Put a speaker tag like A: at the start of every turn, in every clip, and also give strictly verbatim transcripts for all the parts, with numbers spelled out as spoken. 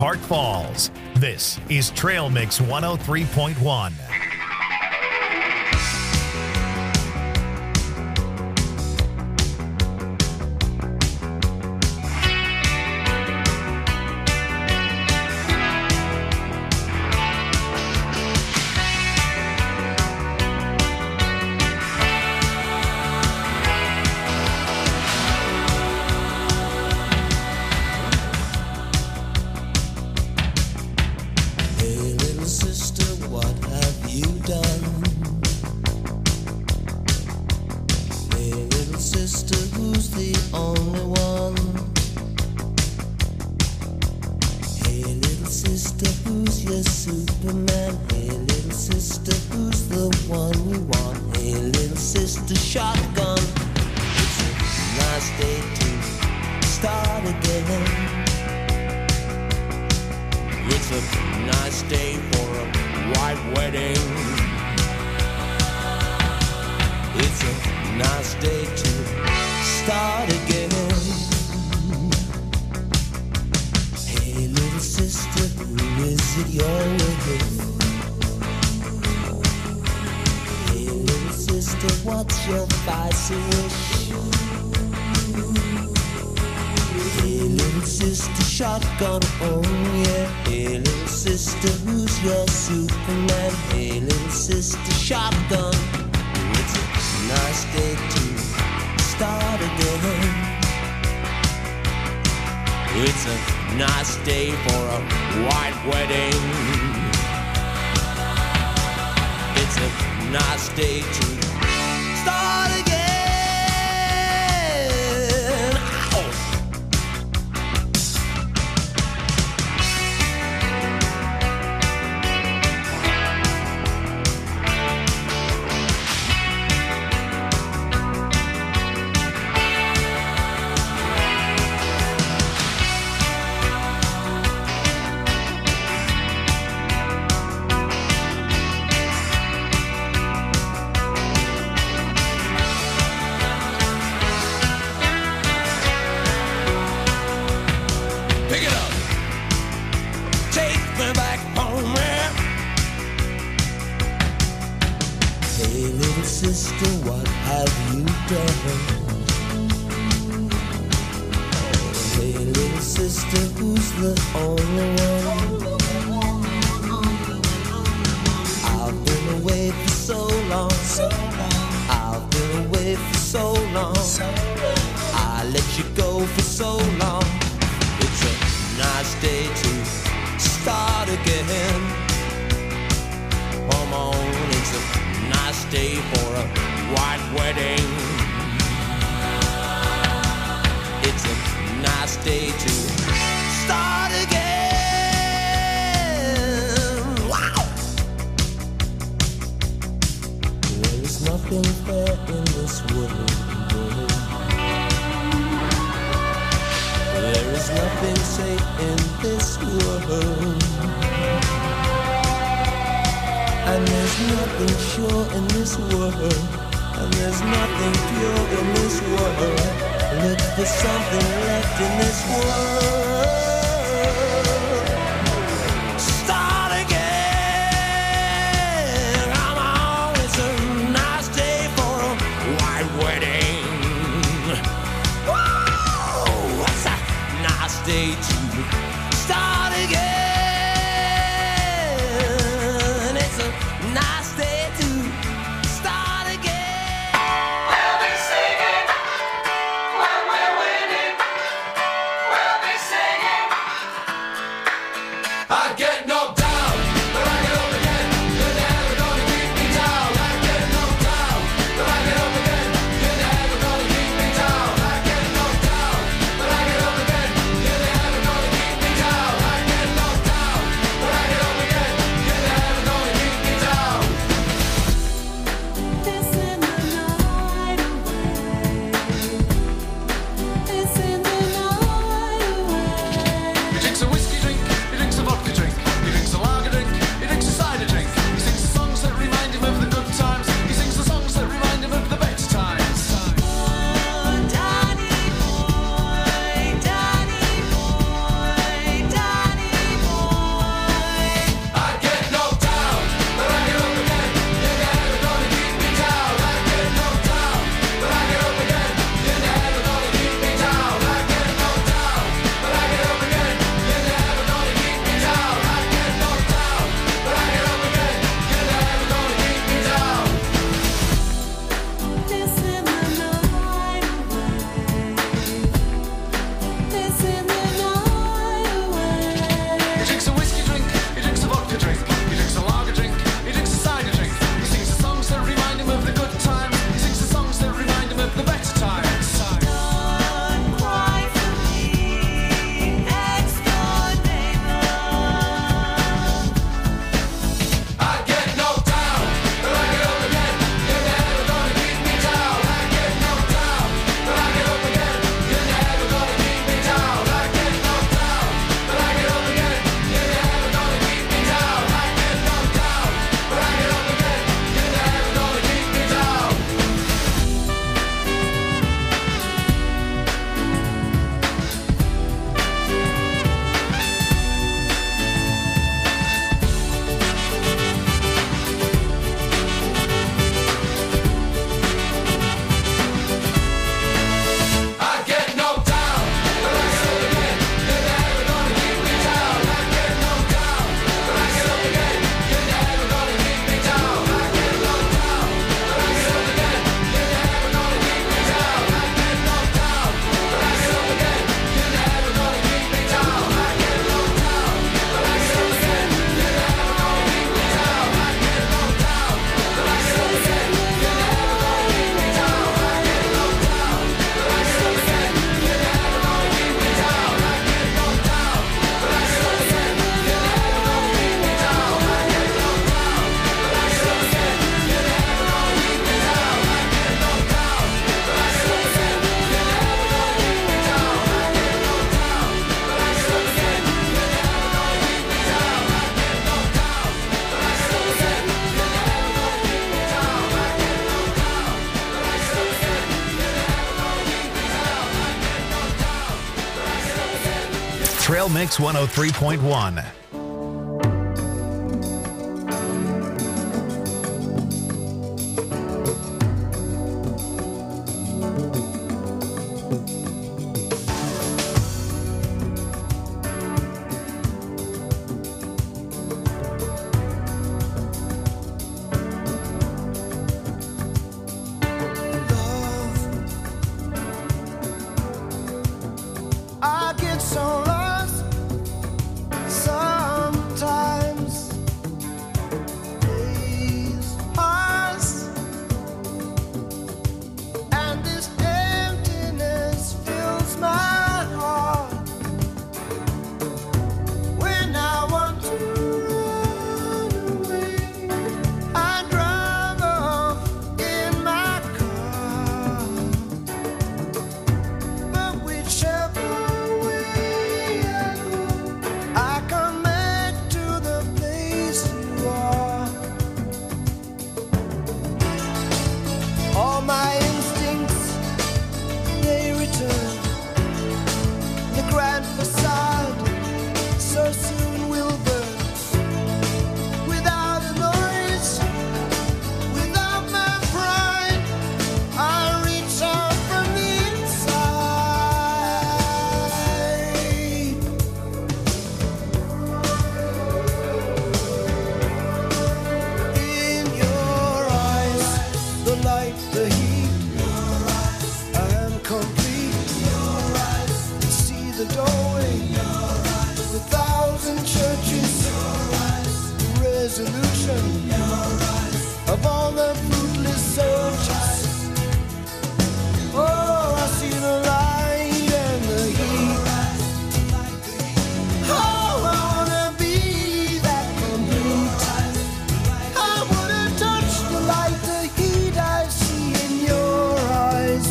A: Park Falls. This is Trail Mix one oh three point one.
B: He drinks a whiskey drink, he drinks a vodka drink, he
A: Mix one oh three point one.
B: I get so lost sometimes. Days pass, and this emptiness fills my heart. When I want to run away, I drive off in my car. But whichever I come back to the place you are. All my instincts, they return. The grand facade so soon will burn. Without a noise, without my pride, I reach out from the inside. In your eyes, the light, the heat, I am complete. See the doorway, the thousand churches, resolution of all the fruitless searches. Oh, I see the light and the heat. Oh, I wanna be that complete. I wanna touch the light, the heat I see in your eyes.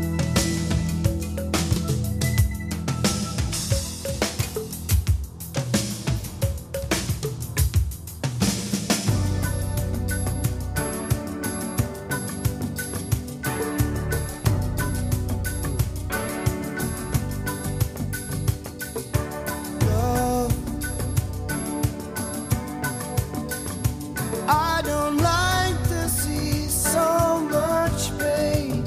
B: Love, I don't like to see so much pain,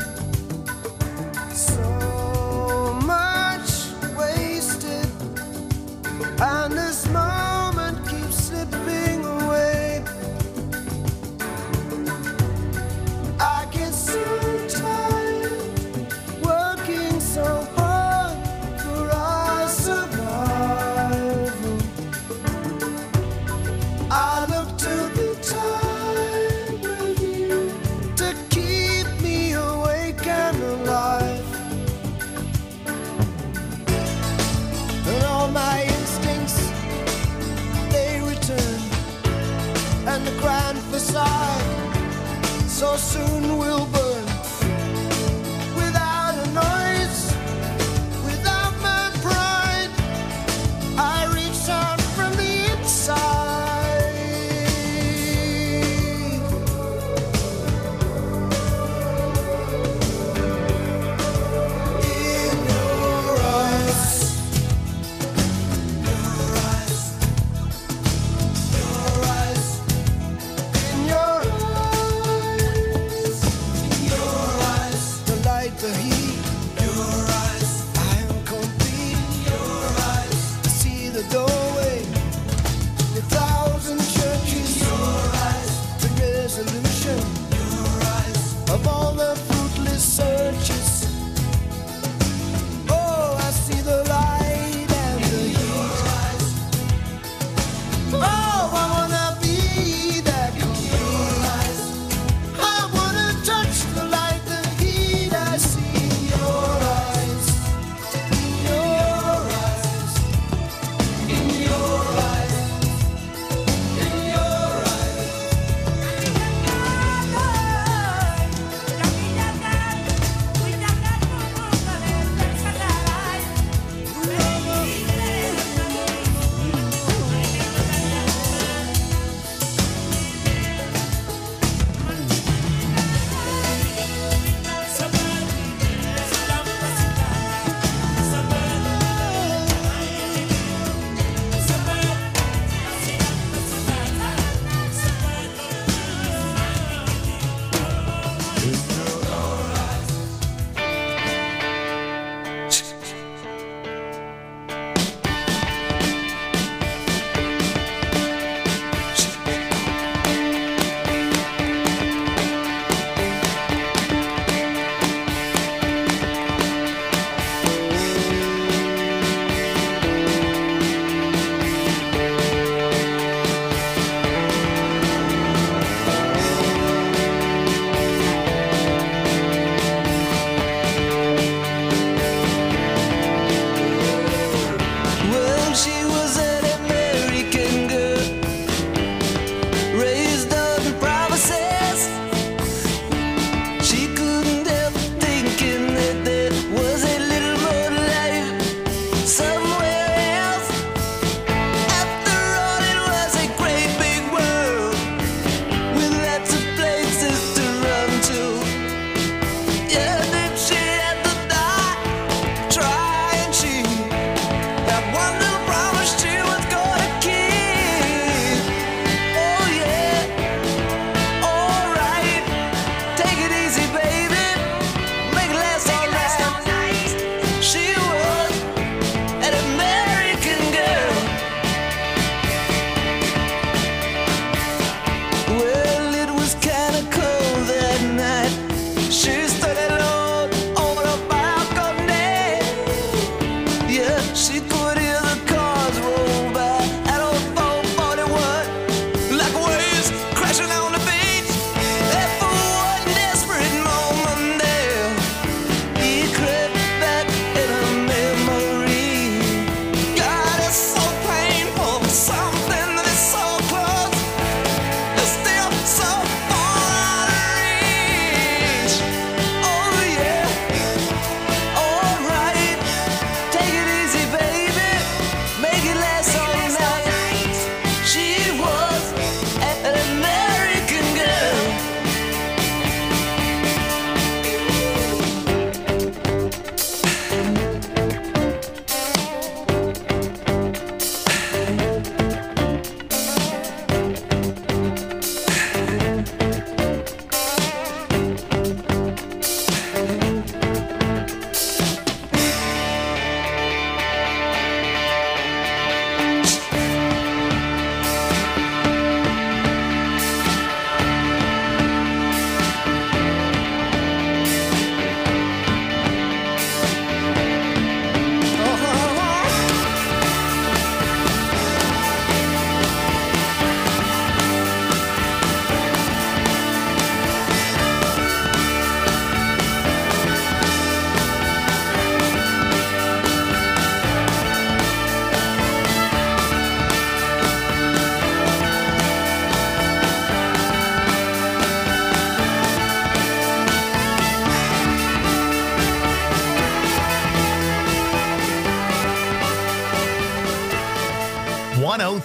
B: so much wasted, and this moment keeps slipping away. I get so tired working so hard for our survival. I look to the time with you to keep me awake and alive. And all my instincts, they return. And the grand facade so soon will burn. Without a noise, without my pride, I reach out from the inside. In your eyes, your eyes, your eyes, in your eyes.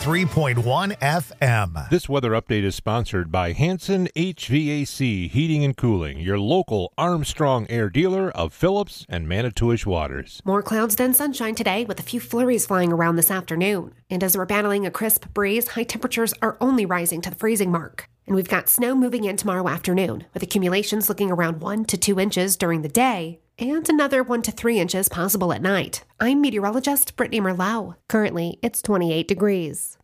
A: three point one F M.
C: This weather update is sponsored by Hanson H V A C Heating and Cooling, your local Armstrong Air dealer of Phillips and Manitowish waters.
D: More clouds than sunshine today, with a few flurries flying around this afternoon. And as we're battling a crisp breeze, high temperatures are only rising to the freezing mark. And we've got snow moving in tomorrow afternoon, with accumulations looking around one to two inches during the day, and another one to three inches possible at night. I'm meteorologist Brittany Merlot. Currently, it's twenty-eight degrees.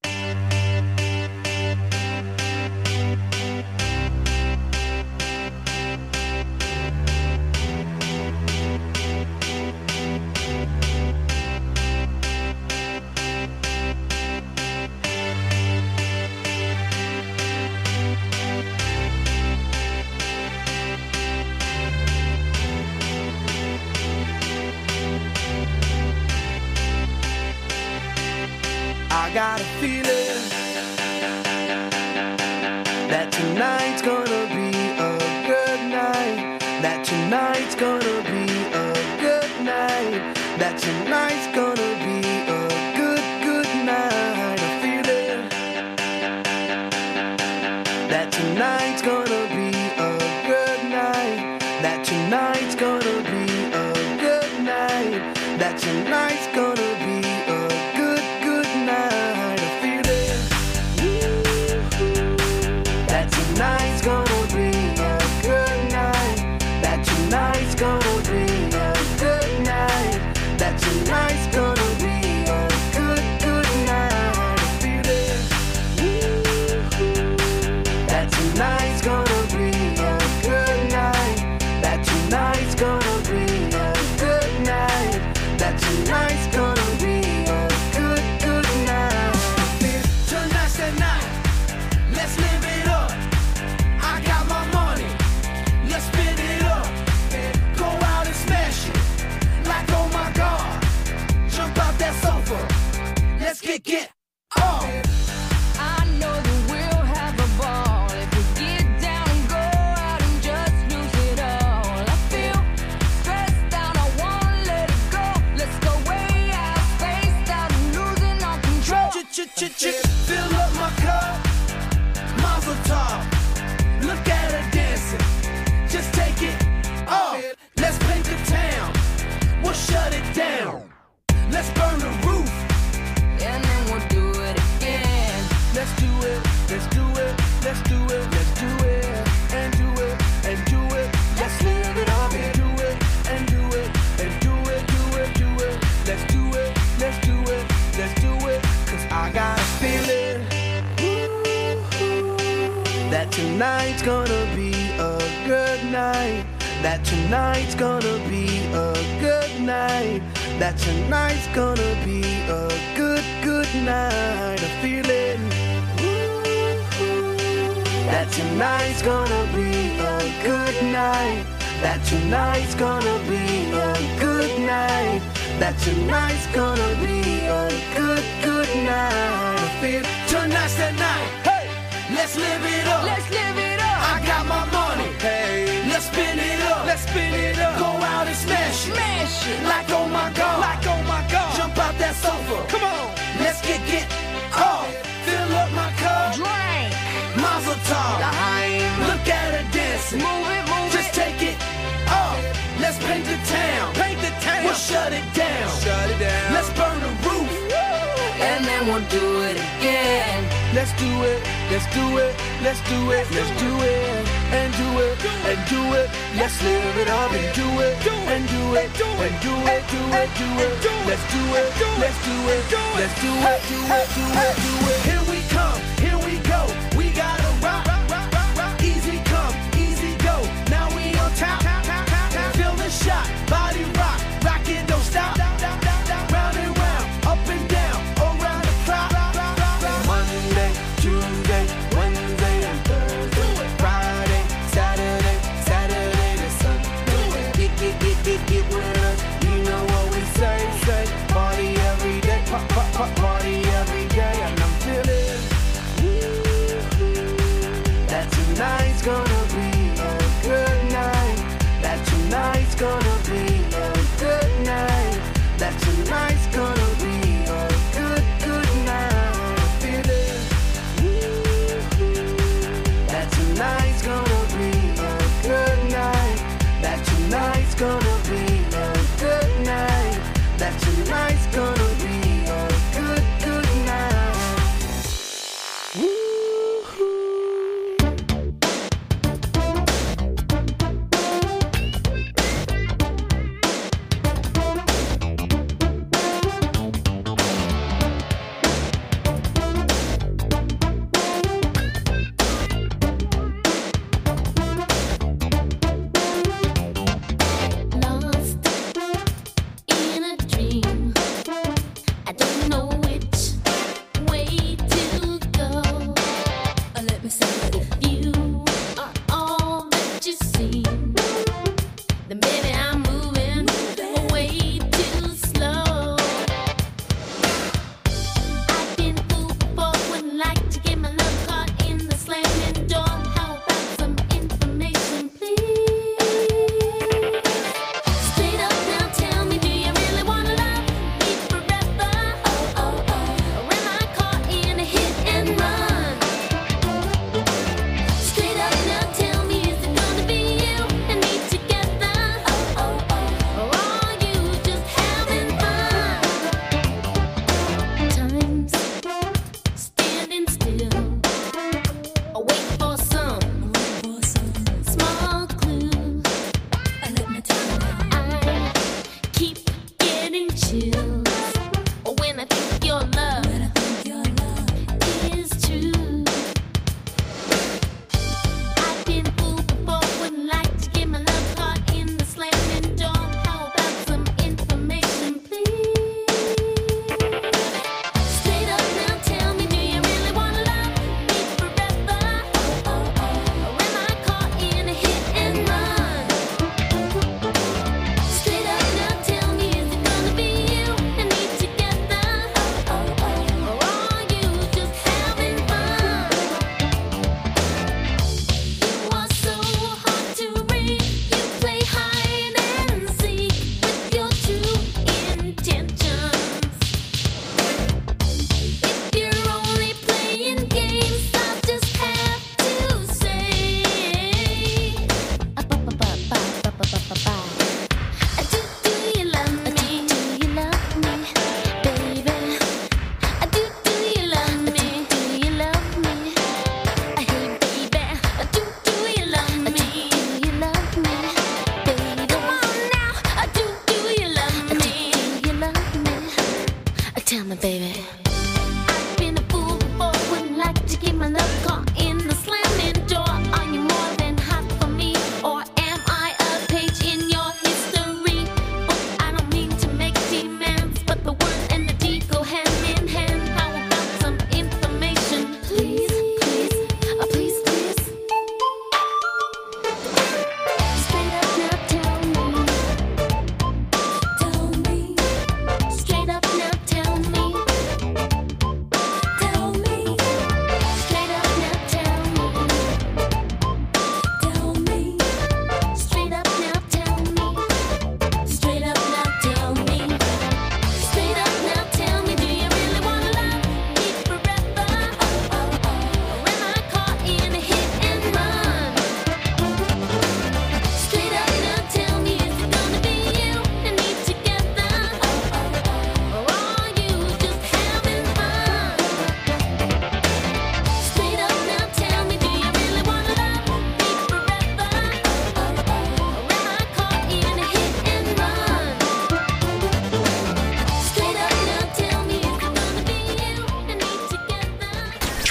B: I got a feeling that tonight's gonna be a good night. That tonight's gonna be a good night. That tonight's gonna be a good, good night. A feeling that tonight's gonna be a good night. That tonight's gonna be a good night. That tonight's gonna be a good, good night. A feeling that tonight's gonna be a good night. That tonight's gonna be a good night. That tonight's gonna be a good, good night. A feeling that tonight's gonna be a good night. That tonight's gonna be a good night. That tonight's gonna be a good, good night. Tonight's the night. Let's live it up. I got my money. Let's spin it up. Go out and smash it. Like, oh my God. Jump out that sofa. Let's get, get off.
E: I know that we'll have a ball if we get down and go out and just lose it all. I feel stressed out, I wanna let it go. Let's go way out, spaced out and losing all control.
B: Ch-ch-ch-ch, fill up my cup. Mazel tov. Look at her dancing. Just take it off. Let's paint the town. We'll shut it down. Let's burn the roof.
E: And then we'll do it again.
B: Let's do it. Let's do it. Let's do it. Let's do it. And do it. And do it. Let's live it up and do it. And do it. And do it. Do it. Do it. Let's do it. Let's do it. Let's do it. Cause I got a feeling that tonight's gonna be a good night. That tonight's gonna be a good night. That tonight's gonna be a good, good night. A feeling that tonight's gonna be a good night. That tonight's gonna be a good night. That tonight's gonna be a good, good night. I feel tonight's the night. Hey, let's live it up.
E: Let's live it up.
B: I got my money. Hey, let's spin it up. Let's spin it up. Go out and smash it.
E: Smash it.
B: Like oh my God. Like oh my God. Jump out that sofa. Come on. Let's get get off. Fill up my cup.
E: Drink.
B: Mazel tov.
E: L'chaim.
B: Look at her dancing.
E: Move it, move
B: Just
E: it.
B: take it off. Let's paint the town. Paint the town. We'll shut it down. Shut it down. Let's burn the roof.
E: And then we'll do it again.
B: Let's do it. Let's do it. Let's do it. Let's do it. And do it. And do it. Let's live it up and do it. And do it. And do it. Do it. Do it. Let's do it. Let's do it. Let's do it. Do it. Do it. Do it. Here we come. Here we go. We gotta rock. Easy come. Easy go. Now we on top. Feel the shot. Body rock. Rock it. Don't stop. Round and round. Up and down. Around the clock. Monday, Tuesday, Wednesday, and Thursday. Friday, Saturday, Saturday to Sunday. Get, get, get, get, get with us. You know what we say, say. Party every day. Party every day. And I'm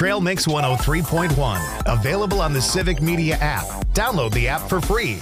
A: Trail Mix one oh three point one. Available on the Civic Media app. Download the app for free.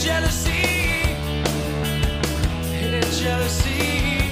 B: jealousy, hey, jealousy.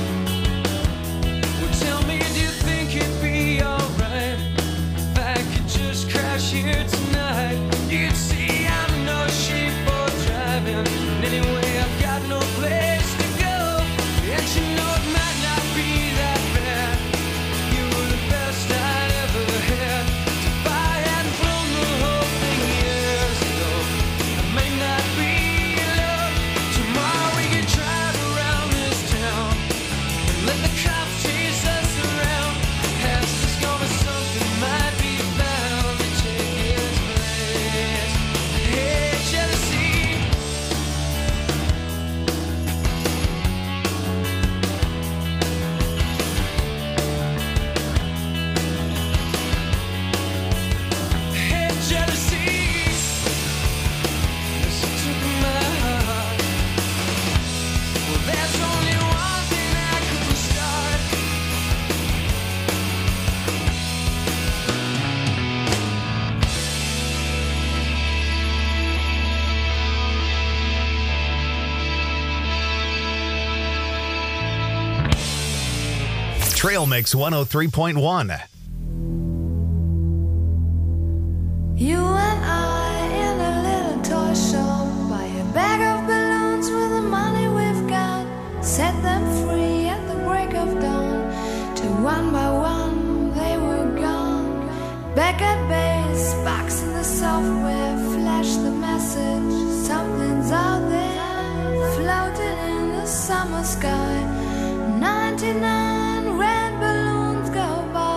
B: Well, tell me, do you think it'd be alright if I could just crash here tonight? You'd see I'm no shape for driving, and anyway I've got no place to go, and you know it might not be that bad. You were the best I'd ever had. If I hadn't blown the whole thing years ago, I may not be in love. Tomorrow we could drive around this town and let the cops chase us around. Past is gonna something might be bound to take its place. Hey, jealousy. Hey, jealousy. Listen to my heart. Well, there's only one thing I could start.
A: Trail Mix one oh three point one.
E: You and I in a little toy shop, buy a bag of balloons with the money we've got, set them free at the break of dawn, till one by one they were gone. Back at base, box in the software, flash the message, something's out there, floating in the summer sky. ninety-nine red balloons go by.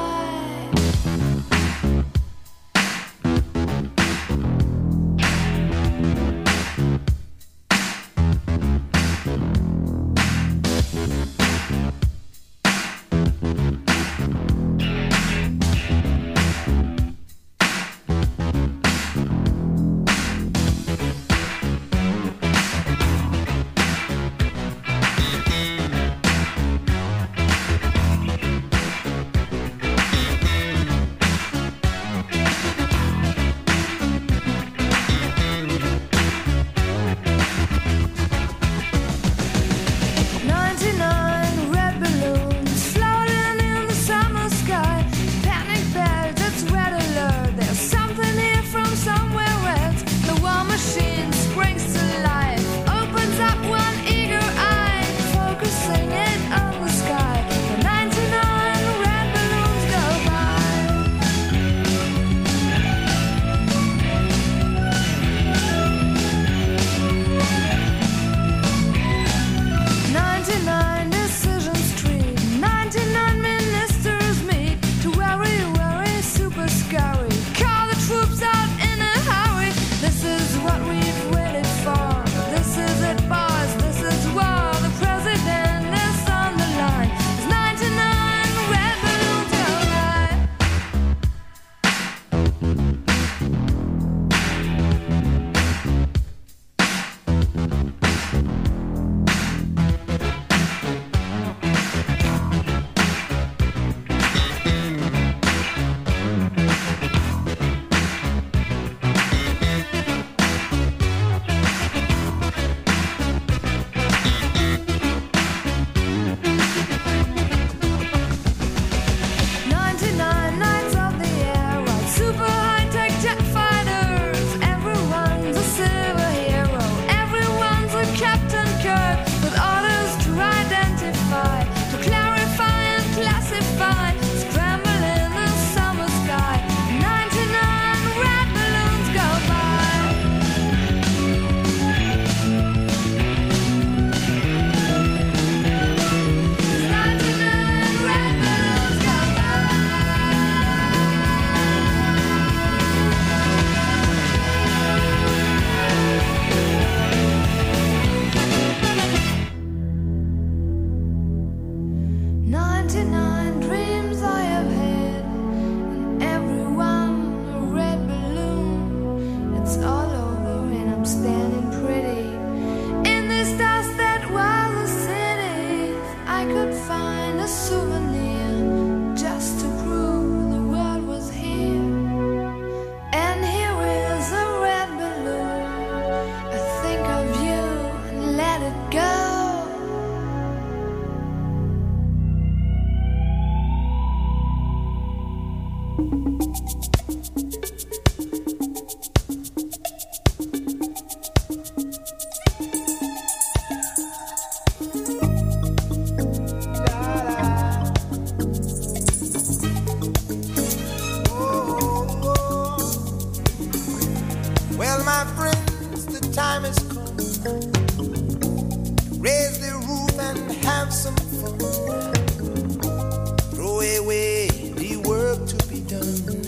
F: Raise the roof and have some fun. Throw away the work to be done.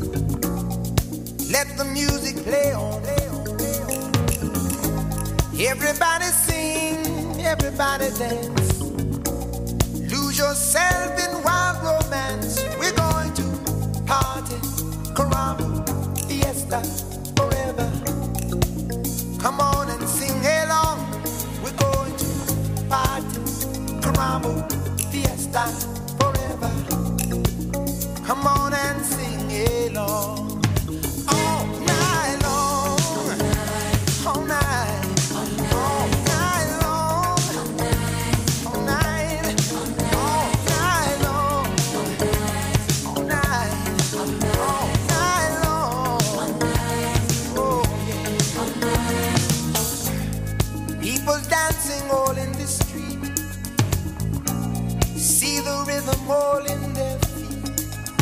F: Let the music play on. Everybody sing, everybody dance. Lose yourself in wild romance. We're going to party, caramba, fiesta, forever. Come on and sing along. We're going to party, caramba, fiesta, forever. Come on and sing along. All night long, all night. All in the street, see the rhythm all in their feet.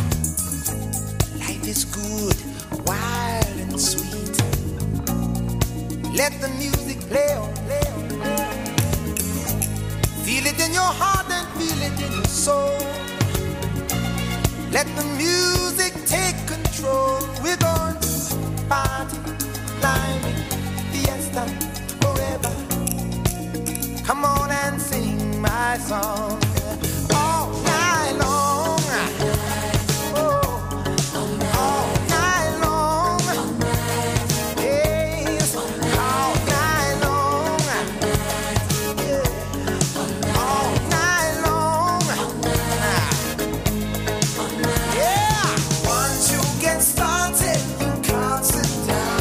F: Life is good, wild and sweet. Let the music play on, play on, play on. Feel it in your heart and feel it in your soul. Let the music take control. We're going to party, climbing, fiesta, forever. Come on and sing my song all night long. Oh, all night long. Yes, all night long. Yeah, all night long. Yeah, once you get started, you can't sit down.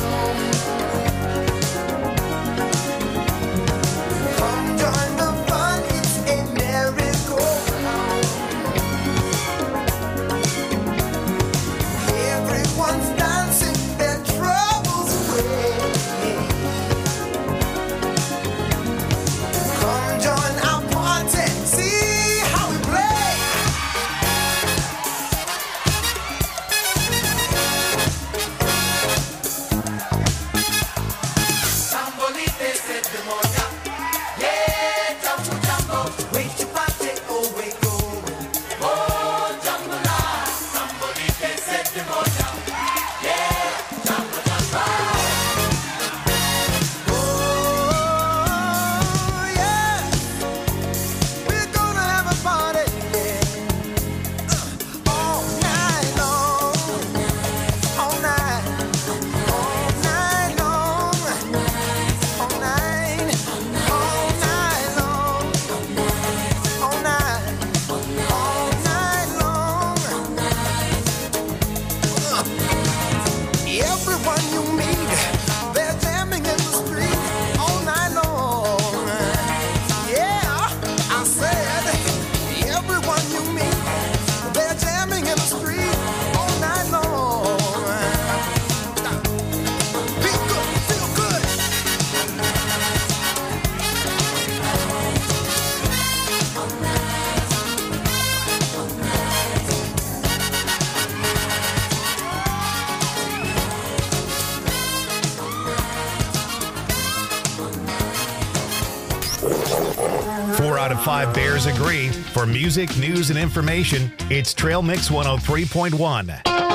A: Five Bears agree. For music, news, and information, it's Trail Mix one oh three point one.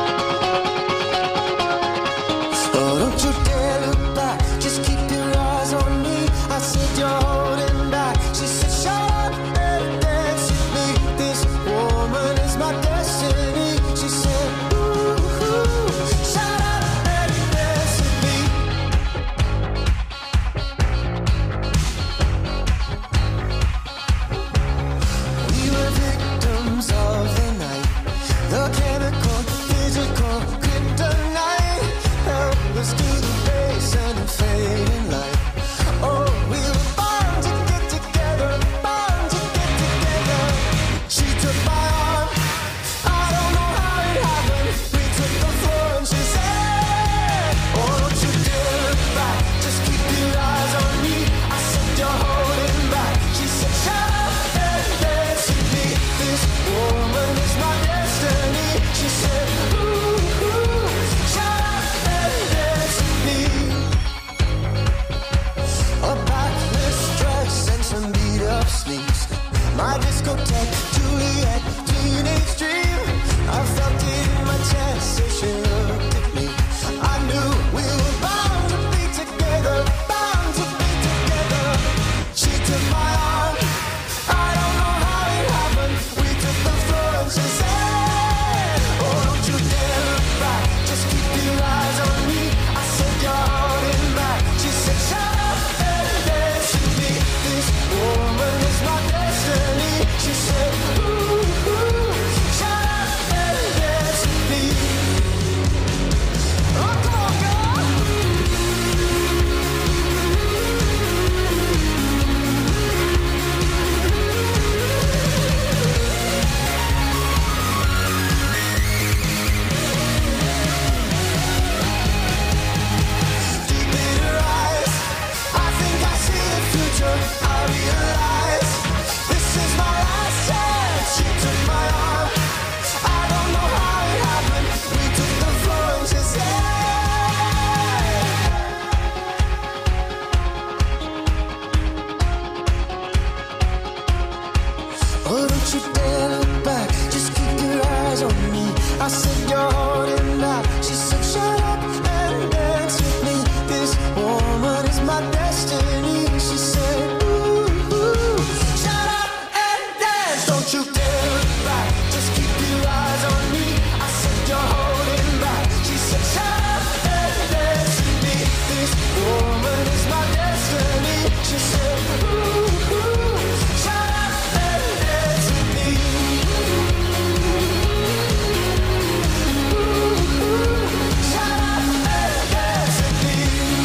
G: Oh, don't you dare look back. Just keep your eyes on me. I said you're holding back. She said, shut up and dance with me. This woman is my destiny. She said, ooh, ooh, shut up and dance with me. We were victims of the night. The chemical sneaks. My discotheque, Juliet, teenage dream. I felt it in my chest as she looked at me. I knew we were bound to be together, bound to be together. She took my arm. I don't know how it happened. We took the floor and she said, oh, don't you dare look back. Just keep your eyes on me. I said, you're holding back. She said, shut up and dance with me. This woman is my destiny. She said, ooh, ooh, shut up and dance with me. Oh, come on, girl. Deep in her eyes, I think I see the future. I realize this is my last chance. She took my arm. I don't know how it happened. We took the floor and she said, oh, don't you dare look back. Just keep your eyes on me. I said, you're holding back. She said, shut up and dance with me. This woman is my destiny. She said, ooh, ooh, shut up and dance. Don't you dare look back. Just keep your eyes on me. I said, you're holding back. She said, shut up and dance with me. This woman is my destiny. She said, ooh, ooh, shut up and dance with me. Ooh, ooh, shut up and dance with me.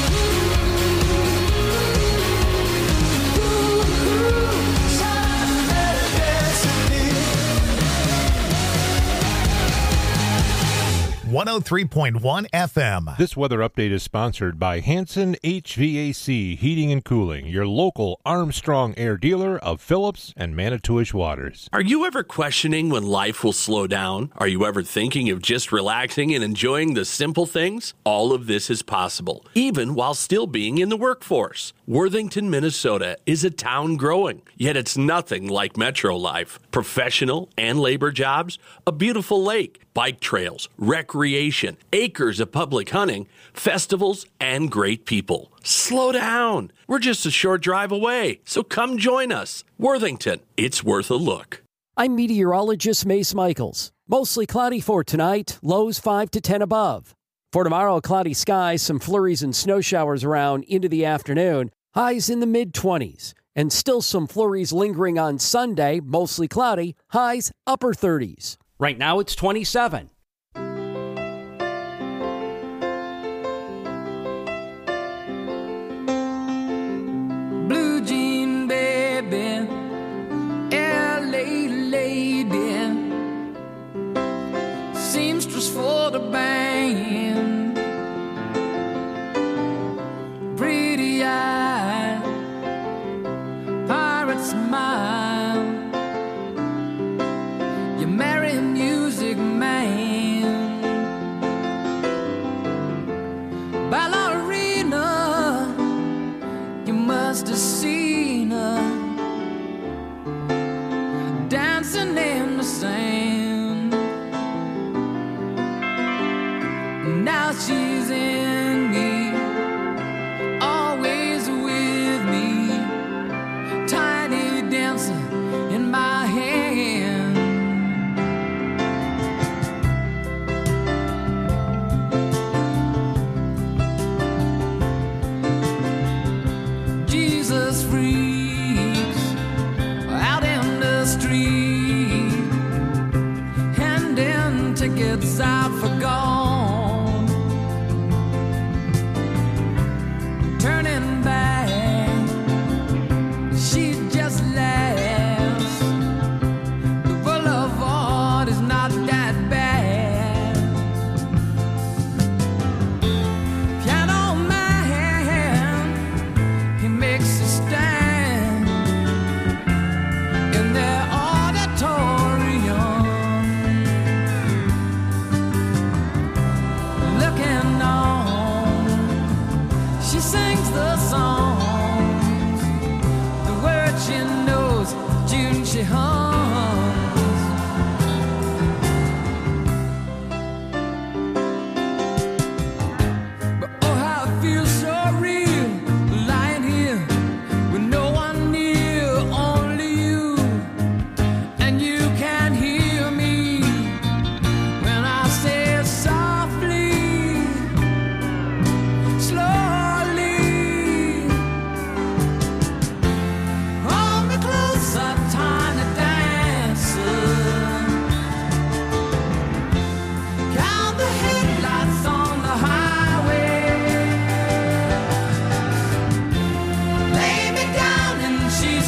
G: Ooh, ooh, shut up and dance with me.
A: one oh three point one F M.
C: This weather update is sponsored by Hanson H V A C Heating and Cooling, your local Armstrong Air dealer of Phillips and Manitowish Waters.
H: Are you ever questioning when life will slow down? Are you ever thinking of just relaxing and enjoying the simple things? All of this is possible, even while still being in the workforce. Worthington, Minnesota is a town growing, yet it's nothing like metro life. Professional and labor jobs, a beautiful lake, bike trails, recreation, acres of public hunting, festivals, and great people. Slow down. We're just a short drive away, so come join us. Worthington, it's worth a look.
I: I'm meteorologist Mace Michaels. Mostly cloudy for tonight, lows five to ten above. For tomorrow, cloudy skies, some flurries and snow showers around into the afternoon, highs in the mid-twenties. And still some flurries lingering on Sunday, mostly cloudy, highs upper thirties. Right now it's twenty-seven.
B: Blue jean baby, L A lady, seamstress for the band, pretty eye, pirate smile, you marry a music man, ballerina, you must have seen her dancing in the sand. Now she's in me, always with me, tiny dancer in my hand. Jesus freaks out in the street, handing tickets out for gone, turning back, she just laughs. The boulevard is not that bad. Piano man, he makes a stand in their auditorium.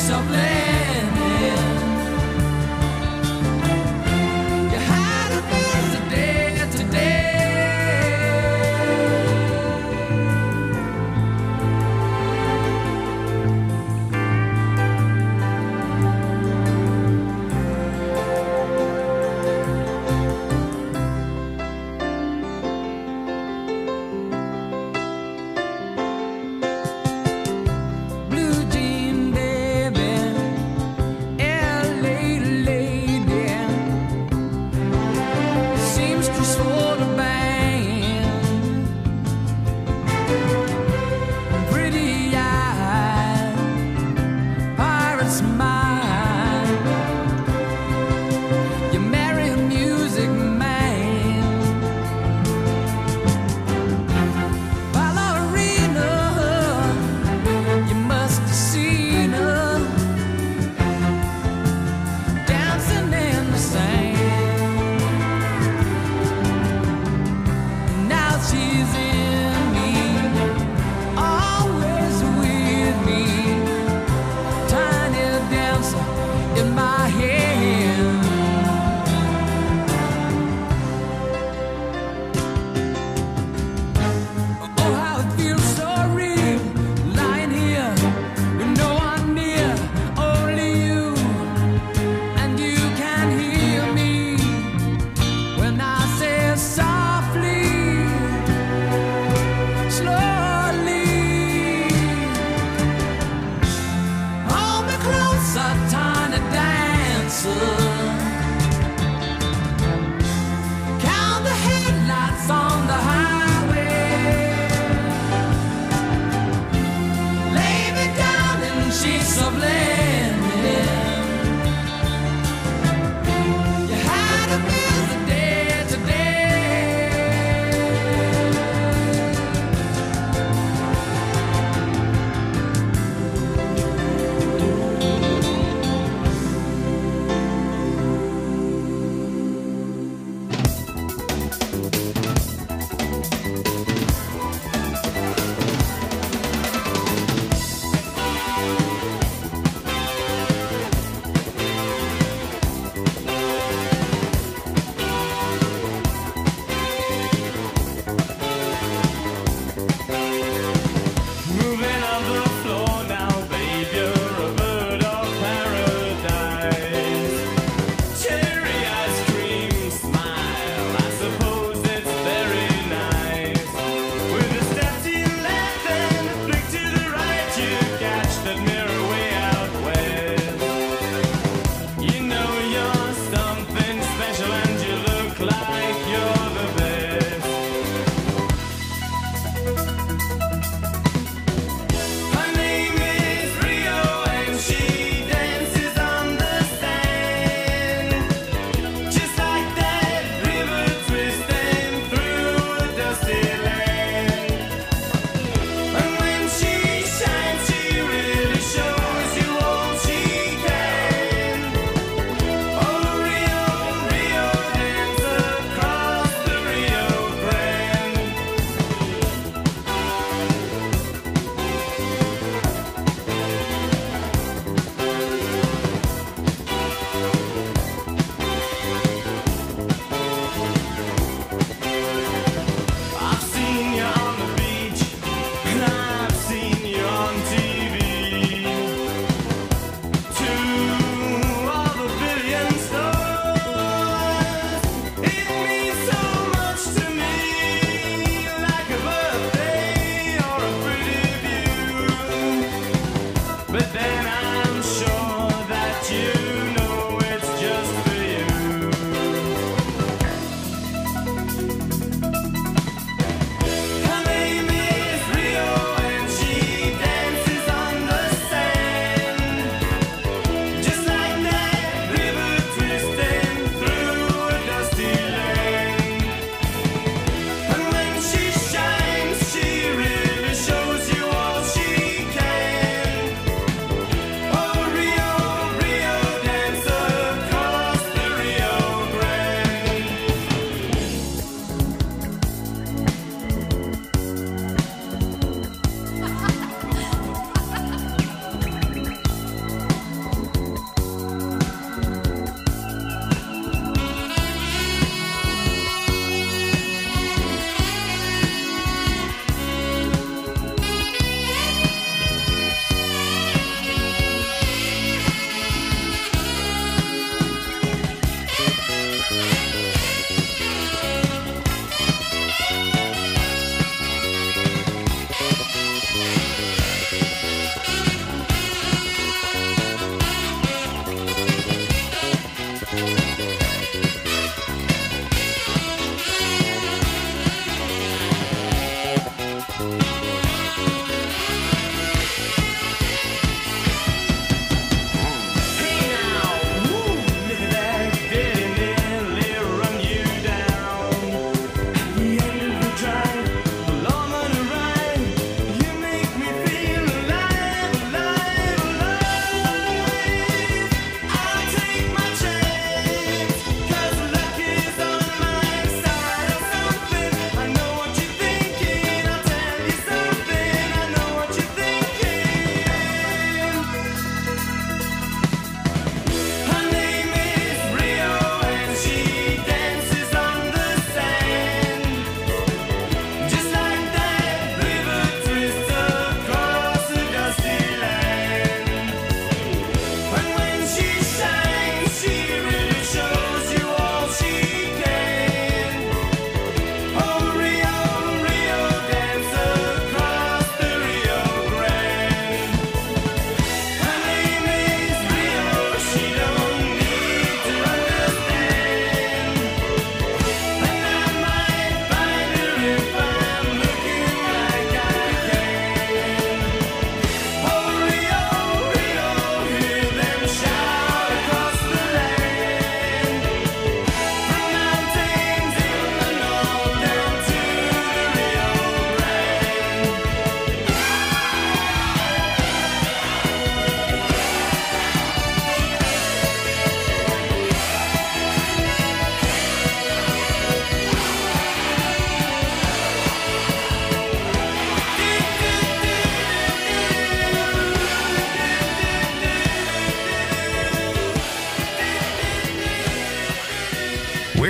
E: sheets of linen. You had a busy day today. Blue jean baby, L A lady, seamstress for the band, pretty eyes, pirate smile. You marry a music man, ballerina. You must have seen her dancing in the sand. Now she's in me, always with me. Tiny dancer in my hand. Oh, how it feels so real, lying here with no one near, only you, and you can hear me when I say softly, slowly. Hold me closer, tiny dancer. Count the headlights on the highway. Lay me down in sheets of linen. You had a busy day today. Moving on the floor now, babe, you're a bird of paradise. Cherry ice cream smile, I suppose it's very nice. With a step to your left and a flick to the right, you catch that mirror way out west. You know you're something special and you look like you're the best. Her name is Rio and she dances on the sand, just like that river twisting through a dusty land. And when she shines, she really shows you all she can. Oh, Rio, Rio, dance across the Rio Grande. I've seen you on the beach, and I've seen you on T V. To all the billion stars, it means so much to me, like a birthday or a pretty view. But then I'm sure that you know it's just for you. Her name is Rio and she dances on the sand, just like that river twisting through a dusty land. And when she shines, she really shows you all she can.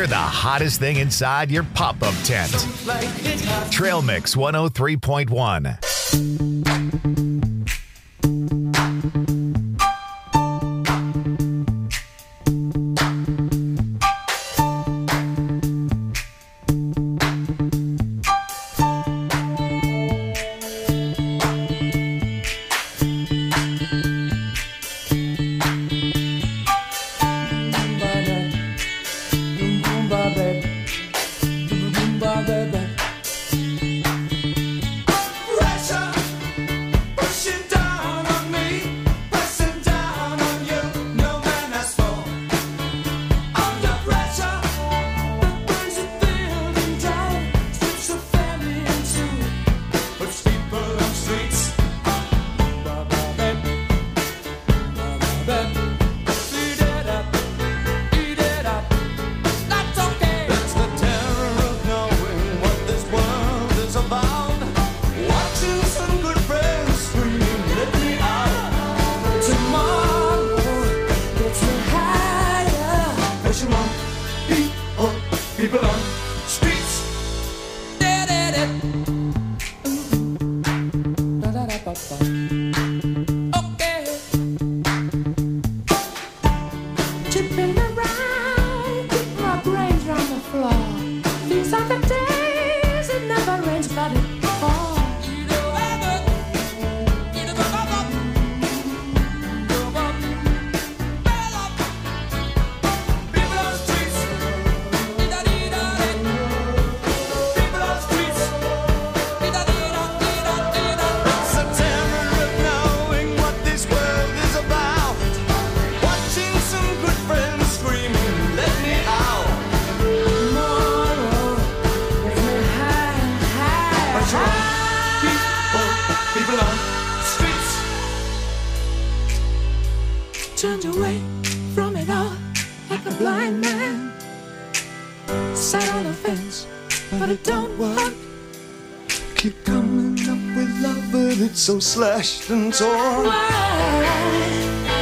A: We're the hottest thing inside your pop-up tent. Trail Mix one oh three point one.
B: Turned away from it all like a blind man. Sat on a fence, but it don't work.
G: Keep coming up with love, but it's so slashed and torn.
B: Why?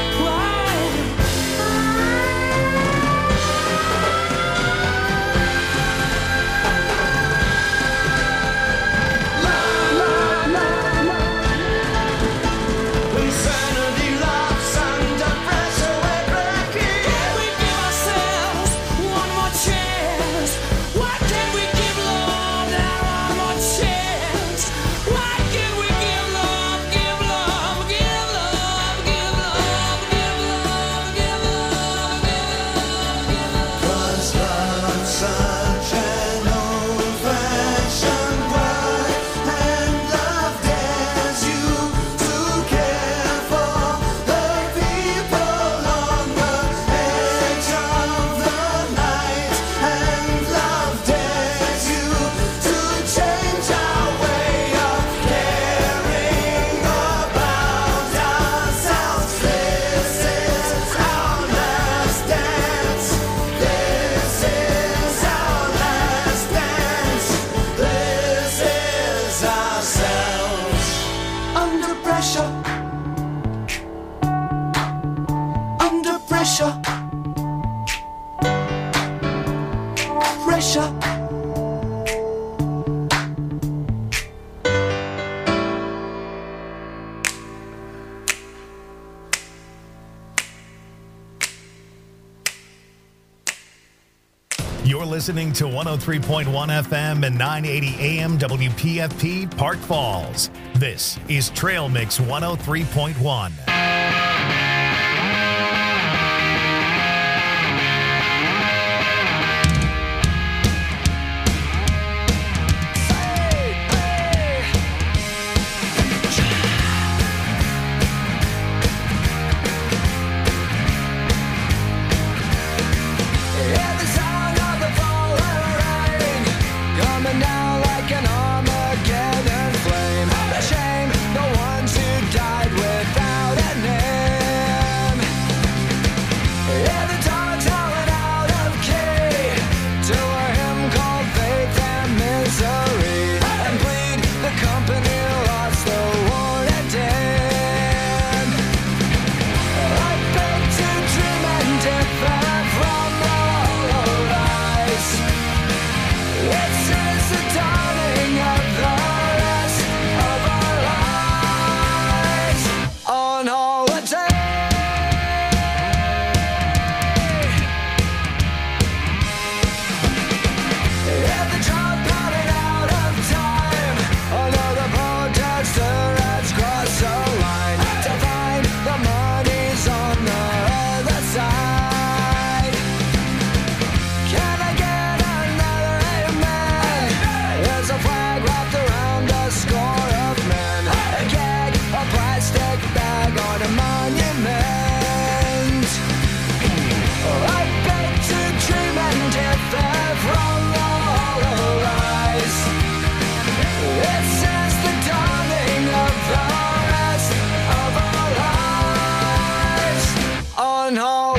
A: You're listening to one oh three point one F M and nine eighty A M W P F P Park Falls. This is Trail Mix one oh three point one.
B: Shame the ones who died without a name.
J: going home.